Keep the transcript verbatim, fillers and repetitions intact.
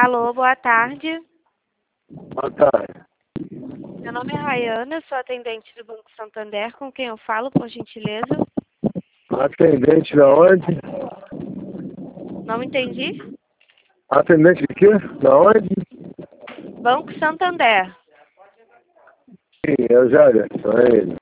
Alô, boa tarde. Boa tarde. Meu nome é Rayana, sou atendente do Banco Santander. Com quem eu falo, por gentileza? Atendente da onde? Não entendi. Atendente de quê? Da onde? Banco Santander. Sim, eu já é ele.